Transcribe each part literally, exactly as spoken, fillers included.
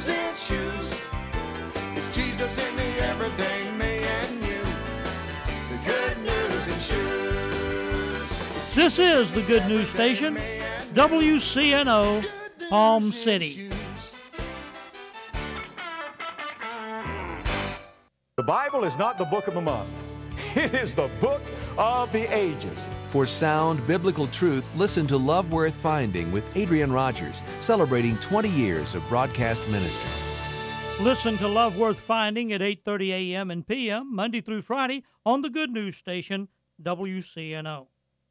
news in shoes. It's Jesus in the everyday me and you. The good news in shoes. This is the Good News Station, W C N O, Palm City. The Bible is not the book of the month. It is the book of the ages. For sound biblical truth, listen to Love Worth Finding with Adrian Rogers, celebrating twenty years of broadcast ministry. Listen to Love Worth Finding at eight thirty a.m. and p m, Monday through Friday, on the Good News Station, W C N O.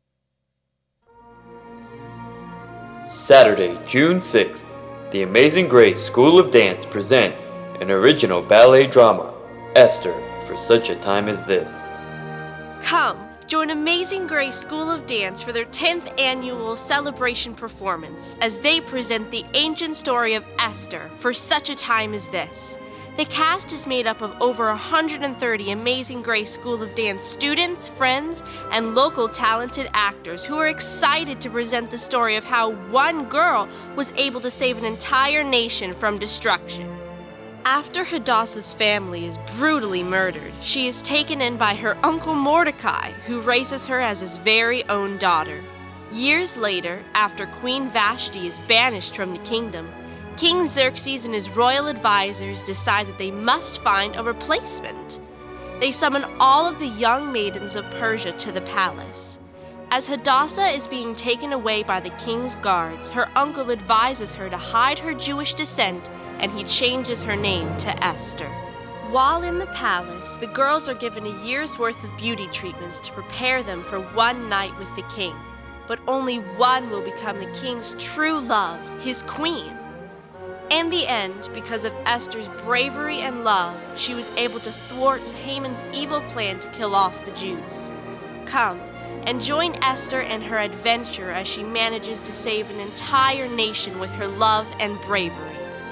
Saturday, June sixth, the Amazing Grace School of Dance presents an original ballet drama, Esther, for such a time as this. Come, join Amazing Grace School of Dance for their tenth annual celebration performance as they present the ancient story of Esther for such a time as this. The cast is made up of over one hundred thirty Amazing Grace School of Dance students, friends, and local talented actors who are excited to present the story of how one girl was able to save an entire nation from destruction. After Hadassah's family is brutally murdered, she is taken in by her uncle Mordecai, who raises her as his very own daughter. Years later, after Queen Vashti is banished from the kingdom, King Xerxes and his royal advisors decide that they must find a replacement. They summon all of the young maidens of Persia to the palace. As Hadassah is being taken away by the king's guards, her uncle advises her to hide her Jewish descent, and he changes her name to Esther. While in the palace, the girls are given a year's worth of beauty treatments to prepare them for one night with the king. But only one will become the king's true love, his queen. In the end, because of Esther's bravery and love, she was able to thwart Haman's evil plan to kill off the Jews. Come and join Esther and her adventure as she manages to save an entire nation with her love and bravery.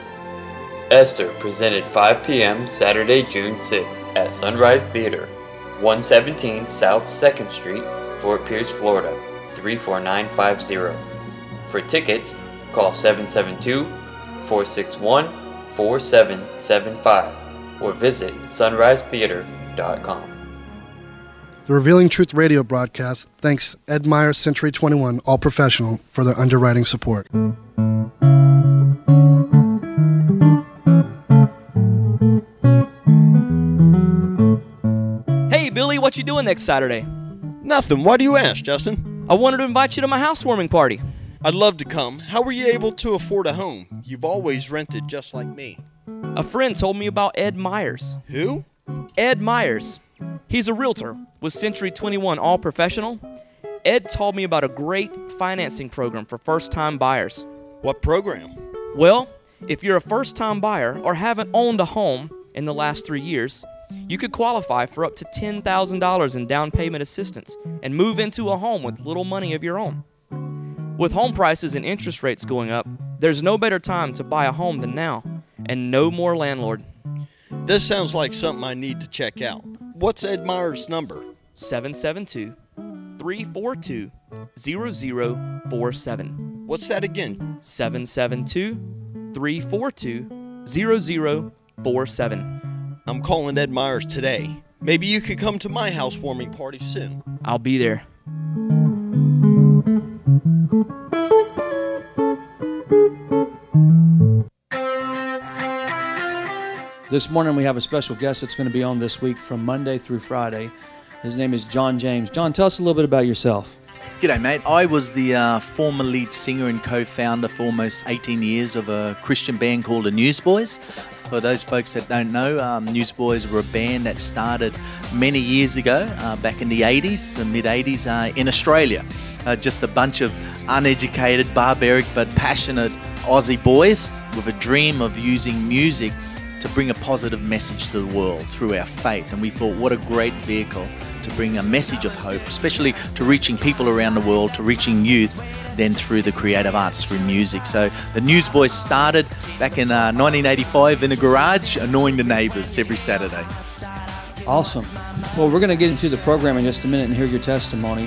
Esther, presented five p.m. Saturday, June sixth at Sunrise Theater, one seventeen South second Street, Fort Pierce, Florida, three four nine five zero. For tickets, call seven seven two, four six one, four seven seven five or visit sunrise theater dot com. The Revealing Truth radio broadcast thanks Ed Meyer Century twenty-one All Professional for their underwriting support. Hey, Billy, what you doing next Saturday? Nothing. Why do you ask, Justin? I wanted to invite you to my housewarming party. I'd love to come. How were you able to afford a home? You've always rented just like me. A friend told me about Ed Myers. Who? Ed Myers. He's a realtor with Century twenty-one All Professional. Ed told me about a great financing program for first-time buyers. What program? Well, if you're a first-time buyer or haven't owned a home in the last three years, you could qualify for up to ten thousand dollars in down payment assistance and move into a home with little money of your own. With home prices and interest rates going up, there's no better time to buy a home than now, and no more landlord. This sounds like something I need to check out. What's Ed Meyer's number? seven seven two, three four two, zero zero four seven. What's that again? seven seven two, three four two, zero zero four seven. I'm calling Ed Myers today. Maybe you could come to my housewarming party soon. I'll be there. This morning we have a special guest that's going to be on this week from Monday through Friday. His name is John James. John, tell us a little bit about yourself. G'day, mate. I was the uh, former lead singer and co-founder for almost eighteen years of a Christian band called the Newsboys. For those folks that don't know, um, Newsboys were a band that started many years ago, uh, back in the eighties, the mid-eighties, uh, in Australia. Uh, just a bunch of uneducated, barbaric, but passionate Aussie boys with a dream of using music to bring a positive message to the world through our faith. And we thought, what a great vehicle to bring a message of hope, especially to reaching people around the world, to reaching youth, then through the creative arts, through music. So the Newsboys started back in uh, nineteen eighty-five in a garage, annoying the neighbours every Saturday. Awesome. Well, we're going to get into the program in just a minute and hear your testimony.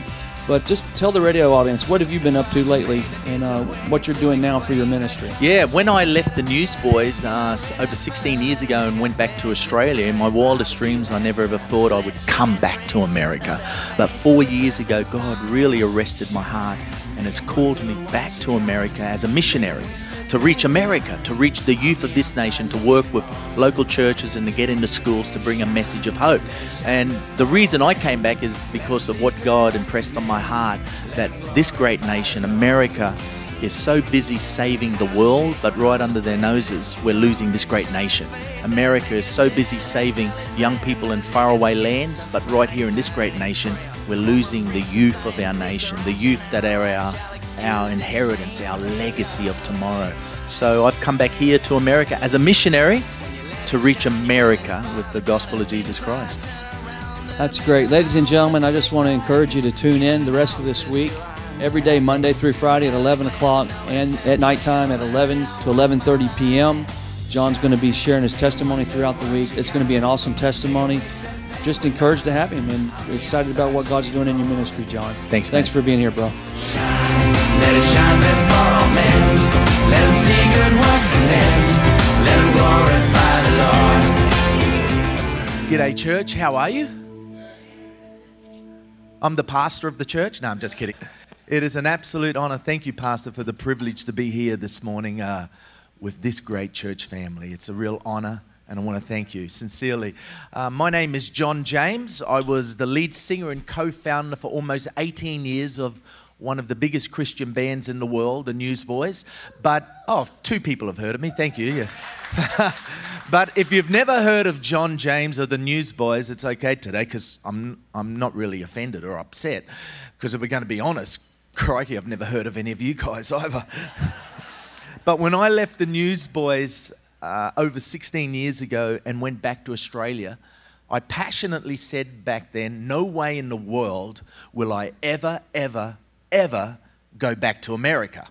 But just tell the radio audience, what have you been up to lately and uh, what you're doing now for your ministry? Yeah, when I left the Newsboys uh, over sixteen years ago and went back to Australia, in my wildest dreams, I never ever thought I would come back to America. But four years ago, God really arrested my heart and has called me back to America as a missionary, to reach America, to reach the youth of this nation, to work with local churches and to get into schools to bring a message of hope. And the reason I came back is because of what God impressed on my heart, that this great nation, America, is so busy saving the world, but right under their noses, we're losing this great nation. America is so busy saving young people in faraway lands, but right here in this great nation, we're losing the youth of our nation, the youth that are our, our inheritance, our legacy of tomorrow. So I've come back here to America as a missionary to reach America with the gospel of Jesus Christ. That's great. Ladies and gentlemen, I just want to encourage you to tune in the rest of this week, every day, Monday through Friday at eleven o'clock and at nighttime at eleven to eleven thirty p.m. John's going to be sharing his testimony throughout the week. It's going to be an awesome testimony. Just encouraged to have him and excited about what God's doing in your ministry, John. Thanks, Thanks man. for being here, bro. Let it shine before all men. Let them see good works and then let them glorify the Lord. G'day, church. How are you? I'm the pastor of the church. No, I'm just kidding. It is an absolute honor. Thank you, Pastor, for the privilege to be here this morning uh, with this great church family. It's a real honor, and I want to thank you sincerely. Uh, my name is John James. I was the lead singer and co-founder for almost eighteen years of one of the biggest Christian bands in the world, the Newsboys. But, oh, two people have heard of me. Thank you. Yeah. But if you've never heard of John James or the Newsboys, it's okay today, because I'm, I'm not really offended or upset, because if we're going to be honest, crikey, I've never heard of any of you guys either. But when I left the Newsboys uh, over sixteen years ago and went back to Australia, I passionately said back then, no way in the world will I ever, ever, ever go back to America.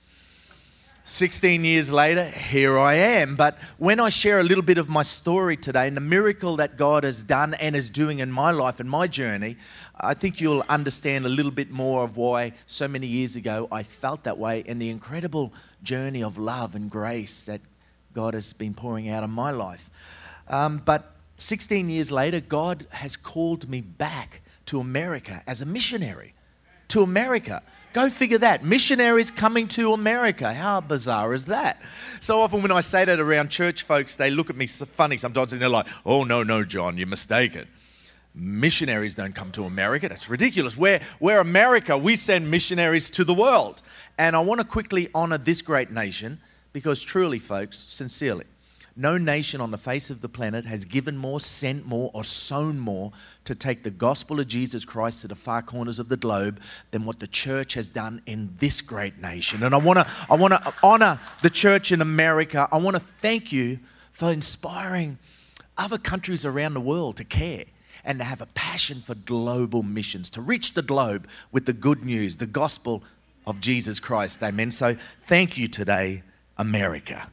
sixteen years later, here I am. But when I share a little bit of my story today and the miracle that God has done and is doing in my life and my journey, I think you'll understand a little bit more of why so many years ago I felt that way and the incredible journey of love and grace that God has been pouring out in my life. Um, but sixteen years later, God has called me back to America as a missionary. To America. Go figure that. Missionaries coming to America. How bizarre is that? So often when I say that around church folks, they look at me funny sometimes and they're like, oh, no, no, John, you're mistaken. Missionaries don't come to America. That's ridiculous. We're, we're America. We send missionaries to the world. And I want to quickly honor this great nation because truly, folks, sincerely, no nation on the face of the planet has given more, sent more, or sown more to take the gospel of Jesus Christ to the far corners of the globe than what the church has done in this great nation. And I want to I want to honor the church in America. I want to thank you for inspiring other countries around the world to care and to have a passion for global missions, to reach the globe with the good news, the gospel of Jesus Christ. Amen. So thank you today, America.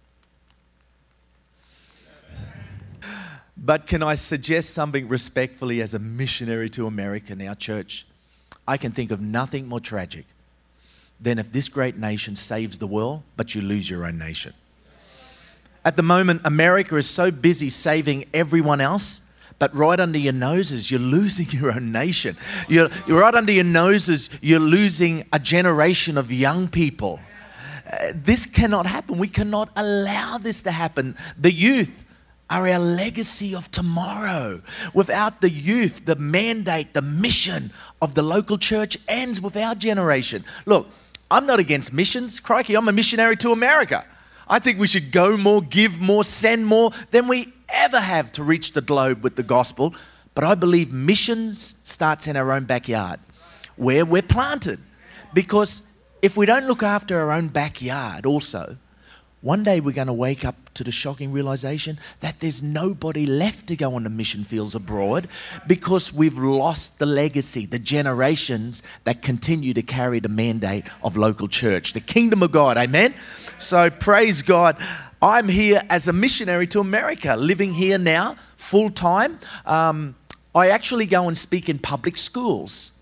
But can I suggest something respectfully as a missionary to America now, church? I can think of nothing more tragic than if this great nation saves the world, but you lose your own nation. At the moment, America is so busy saving everyone else, but right under your noses, you're losing your own nation. You're, you're right under your noses, you're losing a generation of young people. Uh, this cannot happen. We cannot allow this to happen. The youth are our legacy of tomorrow. Without the youth, the mandate, the mission of the local church ends with our generation. Look, I'm not against missions. Crikey, I'm a missionary to America. I think we should go more, give more, send more than we ever have to reach the globe with the gospel. But I believe missions starts in our own backyard, where we're planted. Because if we don't look after our own backyard also, one day we're going to wake up to the shocking realization that there's nobody left to go on the mission fields abroad because we've lost the legacy, the generations that continue to carry the mandate of local church, the kingdom of God. Amen? So praise God. I'm here as a missionary to America, living here now full time. Um, I actually go and speak in public schools.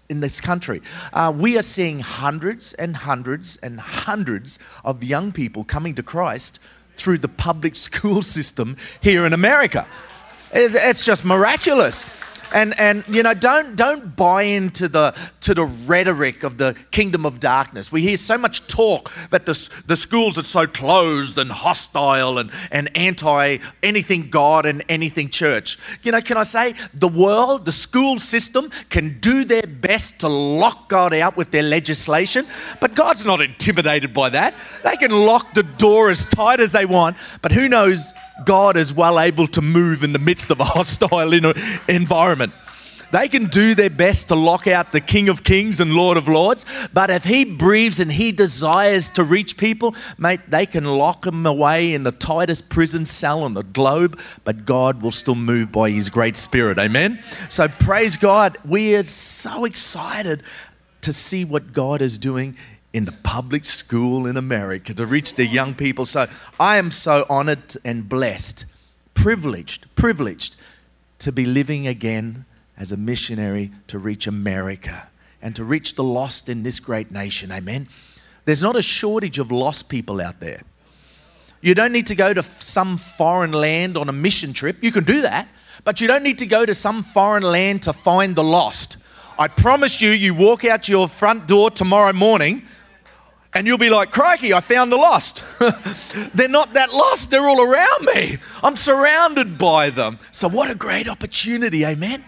in this country. Uh, we are seeing hundreds and hundreds and hundreds of young people coming to Christ through the public school system here in America. It's, it's just miraculous. And and you know, don't don't buy into the to the rhetoric of the kingdom of darkness. We hear so much talk that the the schools are so closed and hostile and, and anti anything God and anything church. You know, can I say the world, the school system can do their best to lock God out with their legislation, but God's not intimidated by that. They can lock the door as tight as they want, but who knows, God is well able to move in the midst of a hostile environment. They can do their best to lock out the King of Kings and Lord of Lords, but if he breathes and he desires to reach people, mate, they can lock him away in the tightest prison cell on the globe, but God will still move by his great spirit. Amen? So praise God. We are so excited to see what God is doing in the public school in America to reach the young people. So I am so honored and blessed, privileged, privileged to be living again as a missionary to reach America and to reach the lost in this great nation. Amen. There's not a shortage of lost people out there. You don't need to go to some foreign land on a mission trip. You can do that, but you don't need to go to some foreign land to find the lost. I promise you, you walk out your front door tomorrow morning and you'll be like, crikey, I found the lost. They're not that lost. They're all around me. I'm surrounded by them. So what a great opportunity, amen?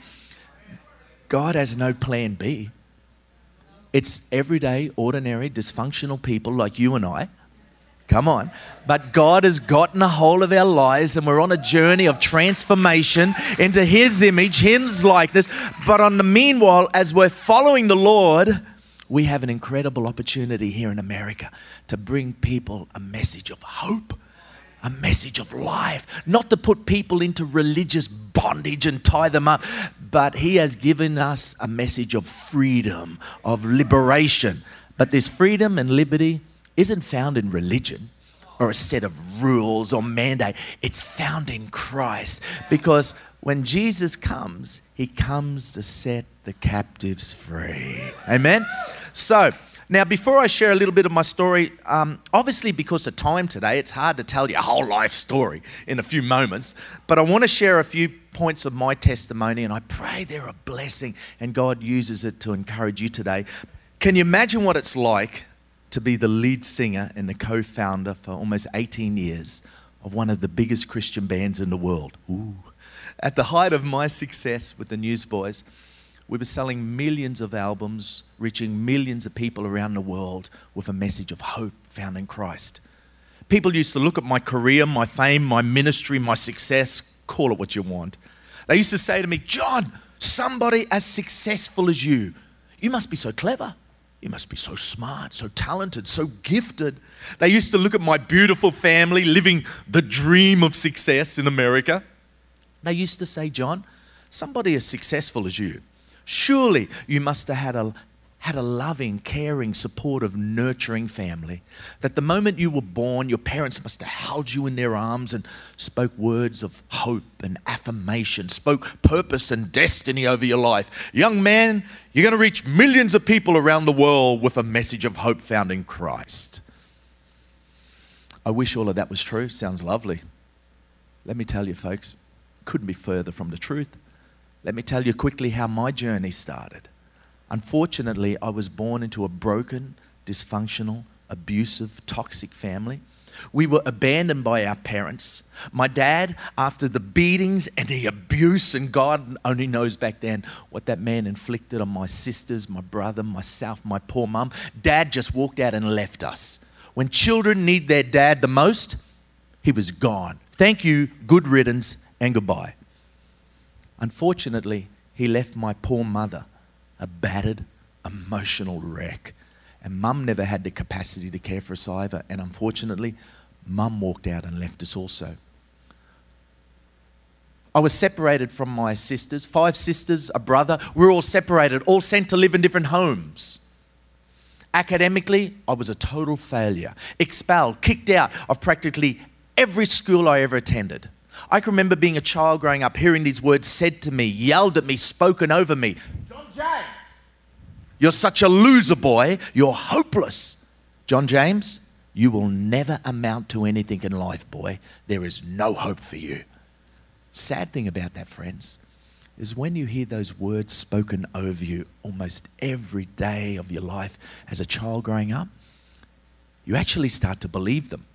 God has no plan B. It's everyday, ordinary, dysfunctional people like you and I. Come on. But God has gotten a hold of our lives and we're on a journey of transformation into his image, his likeness. But on the meanwhile, as we're following the Lord, we have an incredible opportunity here in America to bring people a message of hope, a message of life, not to put people into religious bondage and tie them up, but he has given us a message of freedom, of liberation. But this freedom and liberty isn't found in religion or a set of rules or mandate. It's found in Christ, because when Jesus comes, he comes to set the captives free. Amen? So, now before I share a little bit of my story, um, obviously because of time today, it's hard to tell you a whole life story in a few moments, but I want to share a few points of my testimony, and I pray they're a blessing and God uses it to encourage you today. Can you imagine what it's like to be the lead singer and the co-founder for almost eighteen years of one of the biggest Christian bands in the world? Ooh. At the height of my success with the Newsboys, we were selling millions of albums, reaching millions of people around the world with a message of hope found in Christ. People used to look at my career, my fame, my ministry, my success, call it what you want. They used to say to me, John, somebody as successful as you, you must be so clever. You must be so smart, so talented, so gifted. They used to look at my beautiful family living the dream of success in America. They used to say, John, somebody as successful as you, surely you must have had a, had a loving, caring, supportive, nurturing family. That the moment you were born, your parents must have held you in their arms and spoke words of hope and affirmation, spoke purpose and destiny over your life. Young man, you're going to reach millions of people around the world with a message of hope found in Christ. I wish all of that was true. Sounds lovely. Let me tell you, folks, couldn't be further from the truth. Let me tell you quickly how my journey started. Unfortunately, I was born into a broken, dysfunctional, abusive, toxic family. We were abandoned by our parents. My dad, after the beatings and the abuse, and God only knows back then what that man inflicted on my sisters, my brother, myself, my poor mum, Dad just walked out and left us. When children need their dad the most, he was gone. Thank you, good riddance, and goodbye. Unfortunately, he left my poor mother a battered, emotional wreck. And Mum never had the capacity to care for us either. And unfortunately, Mum walked out and left us also. I was separated from my sisters, five sisters, a brother. We were all separated, all sent to live in different homes. Academically, I was a total failure. Expelled, kicked out of practically every school I ever attended. I can remember being a child growing up, hearing these words said to me, yelled at me, spoken over me. John James, You're such a loser, boy. You're hopeless. John James, you will never amount to anything in life, boy. There is no hope for you. Sad thing about that, friends, is when you hear those words spoken over you almost every day of your life as a child growing up, you actually start to believe them.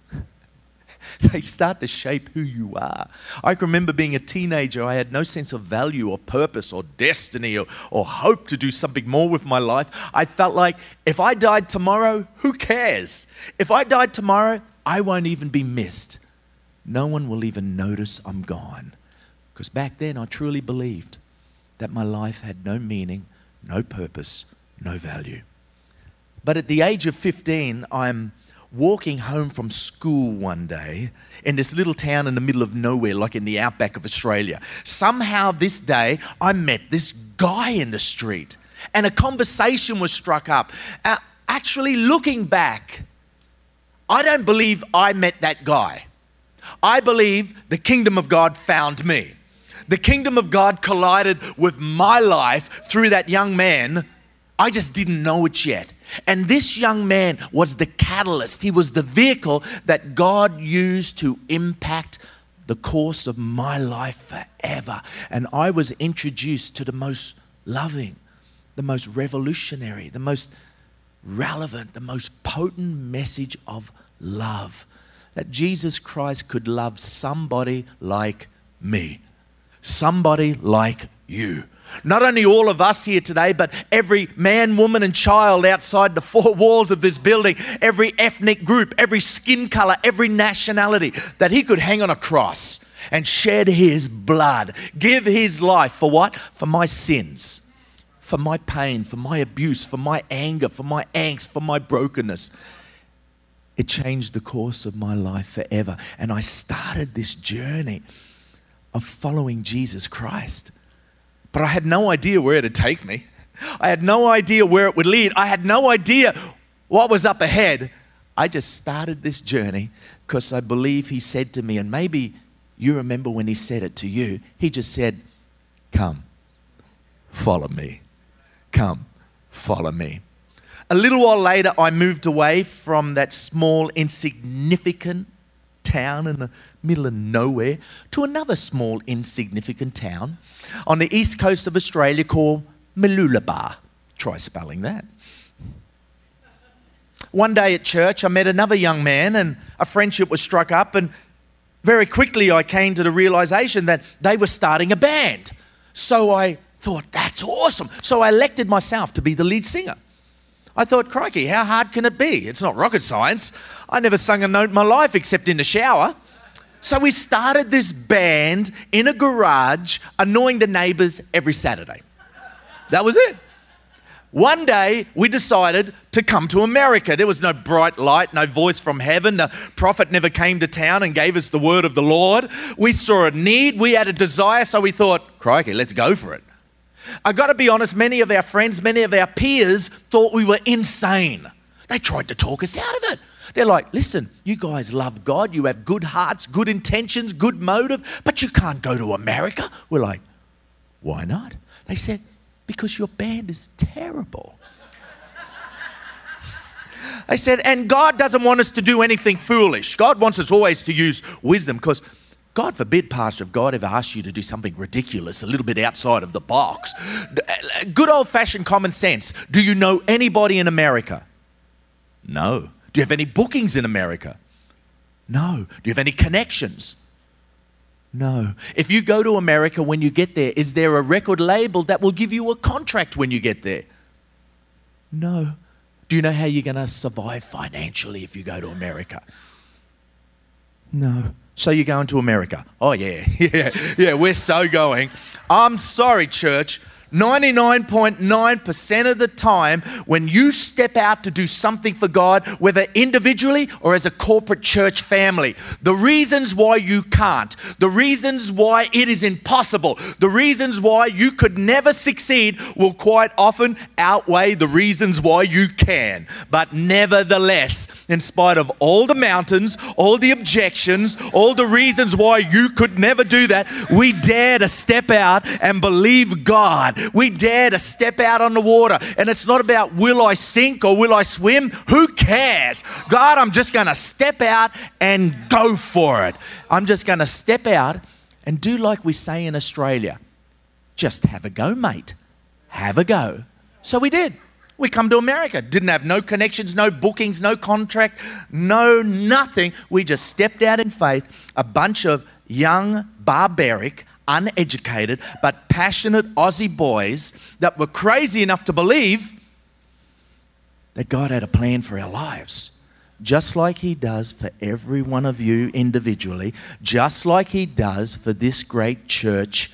They start to shape who you are. I can remember being a teenager. I had no sense of value or purpose or destiny or, or hope to do something more with my life. I felt like if I died tomorrow, who cares? If I died tomorrow, I won't even be missed. No one will even notice I'm gone. Because back then I truly believed that my life had no meaning, no purpose, no value. But at the age of fifteen, I'm walking home from school one day in this little town in the middle of nowhere, like in the outback of Australia. Somehow this day, I met this guy in the street and a conversation was struck up. Uh, actually, looking back, I don't believe I met that guy. I believe the kingdom of God found me. The kingdom of God collided with my life through that young man. I just didn't know it yet. And this young man was the catalyst. He was the vehicle that God used to impact the course of my life forever. And I was introduced to the most loving, the most revolutionary, the most relevant, the most potent message of love. That Jesus Christ could love somebody like me. Somebody like you. Not only all of us here today, but every man, woman, and child outside the four walls of this building, every ethnic group, every skin color, every nationality, that he could hang on a cross and shed his blood, give his life for what? For my sins, for my pain, for my abuse, for my anger, for my angst, for my brokenness. It changed the course of my life forever. And I started this journey of following Jesus Christ. But I had no idea where it would take me. I had no idea where it would lead. I had no idea what was up ahead. I just started this journey because I believe he said to me, and maybe you remember when he said it to you, he just said, come, follow me. Come, follow me. A little while later, I moved away from that small, insignificant town in the middle of nowhere to another small, insignificant town on the east coast of Australia called Mooloolaba. Try spelling that. One day at church, I met another young man and a friendship was struck up, and very quickly I came to the realization that they were starting a band. So I thought, that's awesome. So I elected myself to be the lead singer. I thought, crikey, how hard can it be? It's not rocket science. I never sung a note in my life except in the shower. So we started this band in a garage, annoying the neighbors every Saturday. That was it. One day, we decided to come to America. There was no bright light, no voice from heaven. The prophet never came to town and gave us the word of the Lord. We saw a need. We had a desire, so we thought, crikey, let's go for it. I got to be honest, many of our friends, many of our peers thought we were insane. They tried to talk us out of it. They're like, listen, you guys love God, you have good hearts, good intentions, good motive, but you can't go to America. We're like, why not? They said, because your band is terrible. They said, and God doesn't want us to do anything foolish. God wants us always to use wisdom, because God forbid, Pastor, if God ever asked you to do something ridiculous, a little bit outside of the box. Good old-fashioned common sense. Do you know anybody in America? No. Do you have any bookings in America? No. Do you have any connections? No. If you go to America, when you get there, is there a record label that will give you a contract when you get there? No. Do you know how you're going to survive financially if you go to America? No. So you're going to America? Oh, yeah. Yeah, yeah, we're so going. I'm sorry, church. ninety-nine point nine percent of the time, when you step out to do something for God, whether individually or as a corporate church family, the reasons why you can't, the reasons why it is impossible, the reasons why you could never succeed will quite often outweigh the reasons why you can. But nevertheless, in spite of all the mountains, all the objections, all the reasons why you could never do that, we dare to step out and believe God We dare to step out on the water. And it's not about will I sink or will I swim? Who cares? God, I'm just going to step out and go for it. I'm just going to step out and do like we say in Australia. Just have a go, mate. Have a go. So we did. We come to America. Didn't have no connections, no bookings, no contract, no nothing. We just stepped out in faith. A bunch of young, barbaric, uneducated, but passionate Aussie boys that were crazy enough to believe that God had a plan for our lives. Just like He does for every one of you individually, just like He does for this great church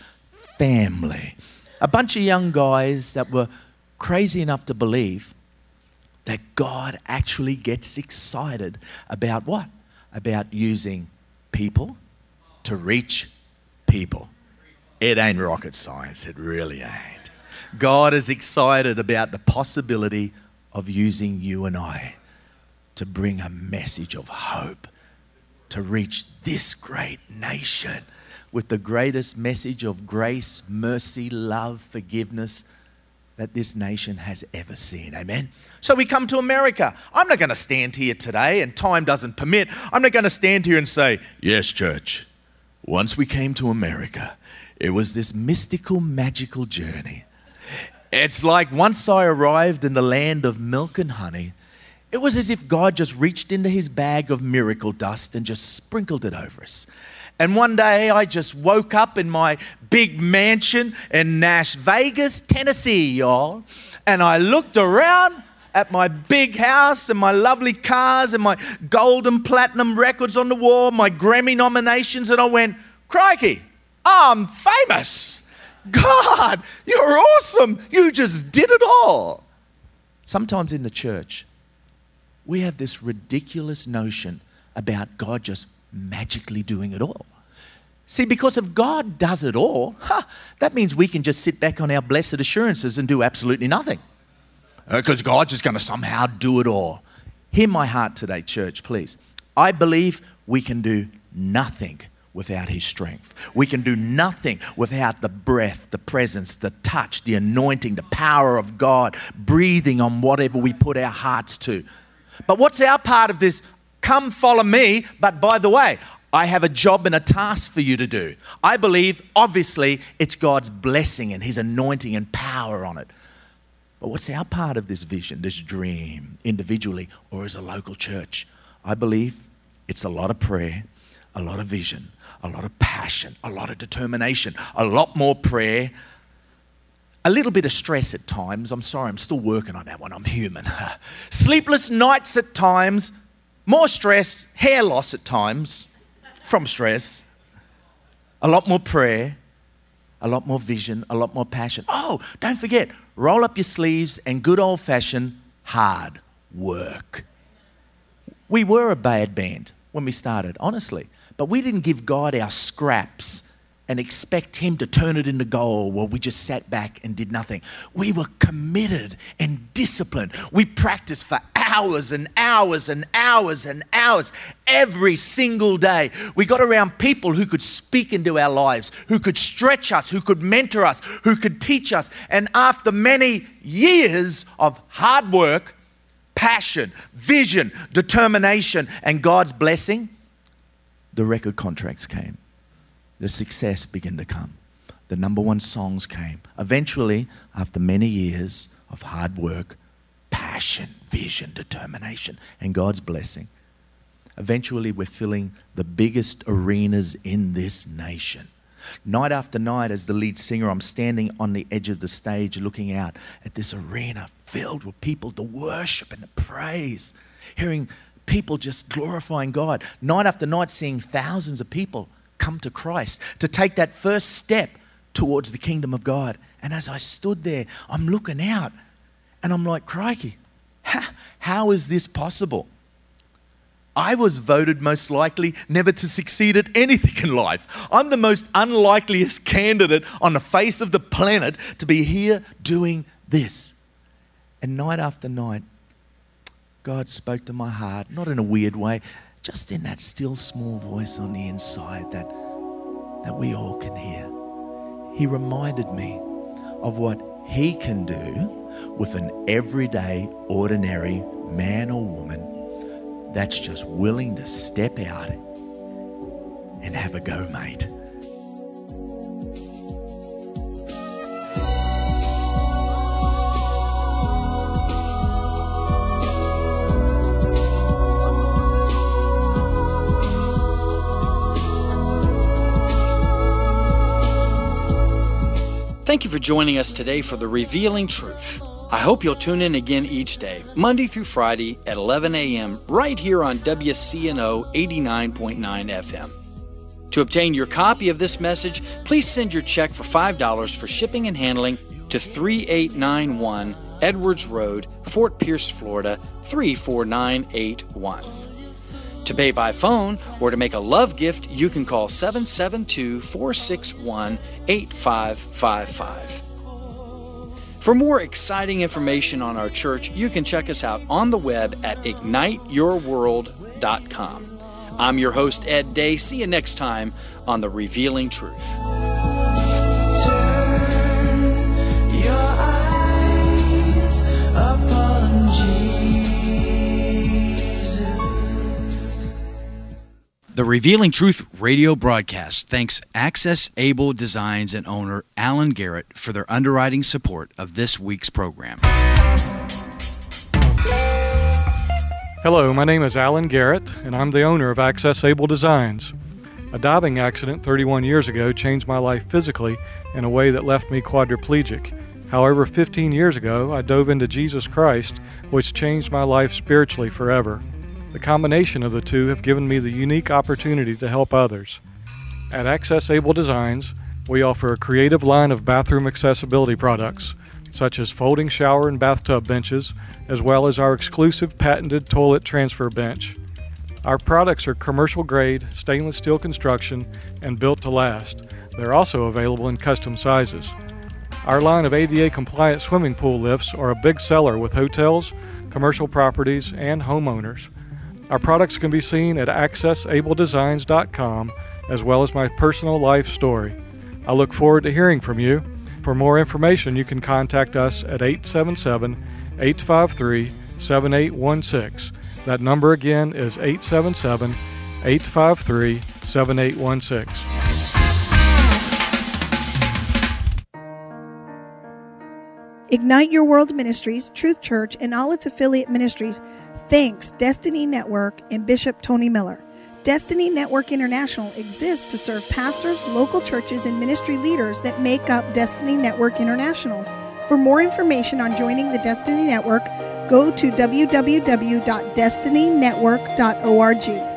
family. A bunch of young guys that were crazy enough to believe that God actually gets excited about what? About using people to reach people. It ain't rocket science, it really ain't. God is excited about the possibility of using you and I to bring a message of hope, to reach this great nation with the greatest message of grace, mercy, love, forgiveness that this nation has ever seen. Amen? So we come to America. I'm not going to stand here today, and time doesn't permit. I'm not going to stand here and say, yes, church, once we came to America, it was this mystical, magical journey. It's like once I arrived in the land of milk and honey, it was as if God just reached into His bag of miracle dust and just sprinkled it over us. And one day I just woke up in my big mansion in Las Vegas, Tennessee, y'all. And I looked around at my big house and my lovely cars and my gold and platinum records on the wall, my Grammy nominations, and I went, crikey, I'm famous. God, you're awesome. You just did it all. Sometimes in the church, we have this ridiculous notion about God just magically doing it all. See, because if God does it all, huh, that means we can just sit back on our blessed assurances and do absolutely nothing. Because uh, God's just going to somehow do it all. Hear my heart today, church, please. I believe we can do nothing without His strength. We can do nothing without the breath, the presence, the touch, the anointing, the power of God breathing on whatever we put our hearts to. But what's our part of this? Come follow me, but by the way, I have a job and a task for you to do. I believe, obviously, it's God's blessing and His anointing and power on it. But what's our part of this vision, this dream, individually or as a local church? I believe it's a lot of prayer, a lot of vision, a lot of passion, a lot of determination, a lot more prayer, a little bit of stress at times. I'm sorry, I'm still working on that one. I'm human. Sleepless nights at times, more stress, hair loss at times from stress, a lot more prayer, a lot more vision, a lot more passion. Oh, don't forget, roll up your sleeves and good old-fashioned hard work. We were a bad band when we started, honestly, but we didn't give God our scraps and expect Him to turn it into gold while we just sat back and did nothing. We were committed and disciplined. We practiced for hours and hours and hours and hours every single day. We got around people who could speak into our lives, who could stretch us, who could mentor us, who could teach us. And after many years of hard work, passion, vision, determination, and God's blessing, the record contracts came. The success began to come. The number one songs came. Eventually, after many years of hard work, passion, vision, determination, and God's blessing, eventually we're filling the biggest arenas in this nation. Night after night, as the lead singer, I'm standing on the edge of the stage looking out at this arena filled with people to worship and to praise, hearing people just glorifying God. Night after night, seeing thousands of people come to Christ, to take that first step towards the kingdom of God. And as I stood there, I'm looking out and I'm like, crikey, how, how is this possible? I was voted most likely never to succeed at anything in life. I'm the most unlikeliest candidate on the face of the planet to be here doing this. And night after night, God spoke to my heart, not in a weird way, just in that still small voice on the inside that, that we all can hear. He reminded me of what He can do with an everyday, ordinary man or woman that's just willing to step out and have a go, mate. Thank you for joining us today for The Revealing Truth. I hope you'll tune in again each day, Monday through Friday at eleven a.m. right here on W C N O eighty-nine point nine F M. To obtain your copy of this message, please send your check for five dollars for shipping and handling to three eight nine one Edwards Road, Fort Pierce, Florida three four nine eight one. To pay by phone or to make a love gift, you can call seven seven two, four six one, eight five five five. For more exciting information on our church, you can check us out on the web at ignite your world dot com. I'm your host, Ed Day. See you next time on The Revealing Truth. The Revealing Truth radio broadcast thanks Access Able Designs and owner Alan Garrett for their underwriting support of this week's program. Hello, my name is Alan Garrett, and I'm the owner of Access Able Designs. A diving accident thirty-one years ago changed my life physically in a way that left me quadriplegic. However, fifteen years ago, I dove into Jesus Christ, which changed my life spiritually forever. The combination of the two have given me the unique opportunity to help others. At Access Able Designs, we offer a creative line of bathroom accessibility products, such as folding shower and bathtub benches, as well as our exclusive patented toilet transfer bench. Our products are commercial-grade, stainless steel construction, and built to last. They're also available in custom sizes. Our line of A D A-compliant swimming pool lifts are a big seller with hotels, commercial properties, and homeowners. Our products can be seen at access able designs dot com, as well as my personal life story. I look forward to hearing from you. For more information, you can contact us at eight seven seven, eight five three, seven eight one six. That number again is eight seven seven, eight five three, seven eight one six. Ignite Your World Ministries, Truth Church, and all its affiliate ministries thanks Destiny Network and Bishop Tony Miller. Destiny Network International exists to serve pastors, local churches, and ministry leaders that make up Destiny Network International. For more information on joining the Destiny Network, go to w w w dot destiny network dot org.